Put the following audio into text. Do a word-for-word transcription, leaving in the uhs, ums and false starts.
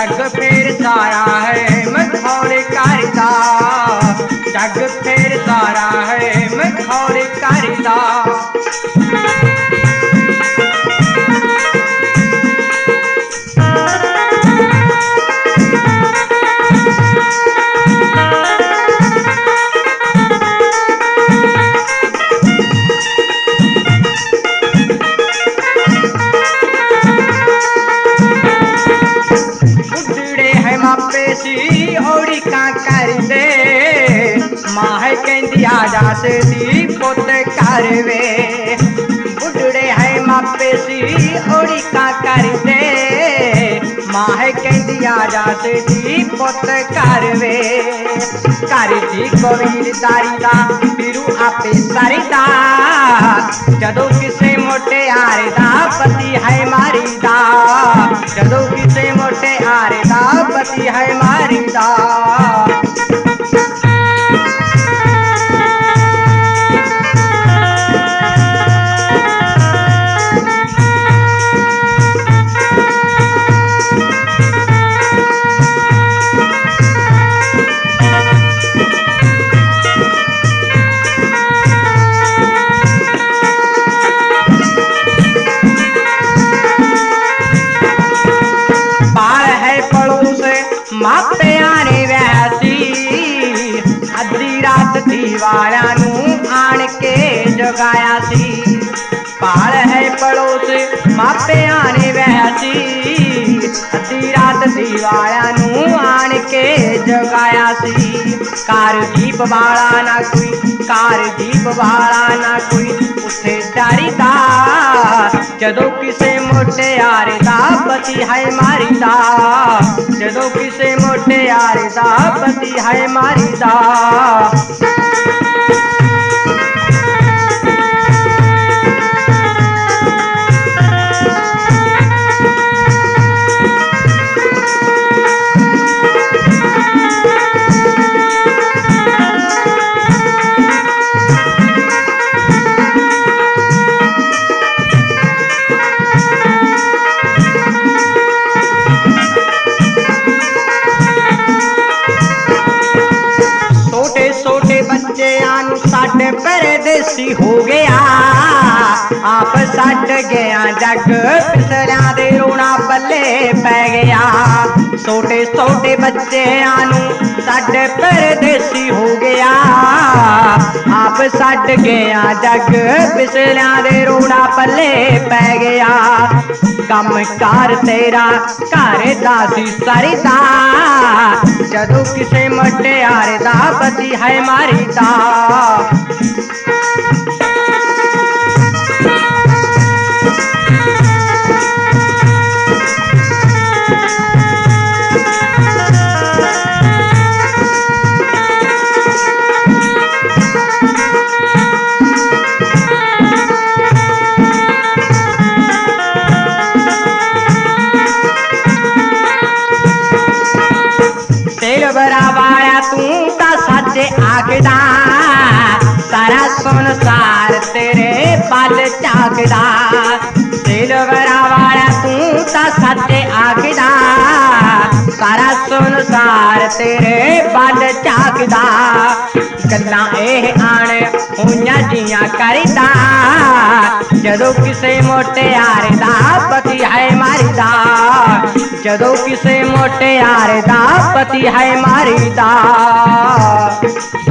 जग फेर सारा है मखौल करदा, जग फेर सारा है मखौल करदा। औड़ी का कर दे माह कहती आजा सी पुत कर वे, बुढ़ड़े है मापे सी औड़ी का कर दे माह कहती आजा सी पुत कर वे। कर दी कबीरदारी दा फिरू आपे सरदा, जदों किसे मोटे आरे दा पति है मारी दा, जदों किसे मोटे आरे दा पति है मारी दा। मापे आने वैसी अद्धी रात थी वाला नू आन के जगाया सी, पाल है पड़ोस मापे आने वैसी अद्धी रात थी वाला नू आन के जगाया सी। कार जीप वाला ना कोई, कार जीप वाला ना कोई उसे डरदा, जदों किसे मोटे यारे दा पति है मारी दा, जदों किसे मोटे यारे दा पति है मारी दा। साढ़े परदेसी हो गया आप सट गया, जग पिसरिया दे रोना पल्ले पै गया। छोटे छोटे बच्चे आनू साढ़े परदेसी हो गया आप सट गया, जग पिसरिया दे रोना पल्ले पै गया। कम कार तेरा घर दासी सरदा, जदों किसे मोटे यारे दा पति है मारी दा। वाला तू ता सच आखदा, सारा संसार तेरे पल झाकदा। सिलवरा वाला तू ता सच आखदा, सारा संसार तेरे पल झाकदा। गल्लां एह आण होइयां जियां करदा, जदों किसे मोटे यारे दा पति है मारदा, जदों किसे मोटे यारे दा पति है मारी दा।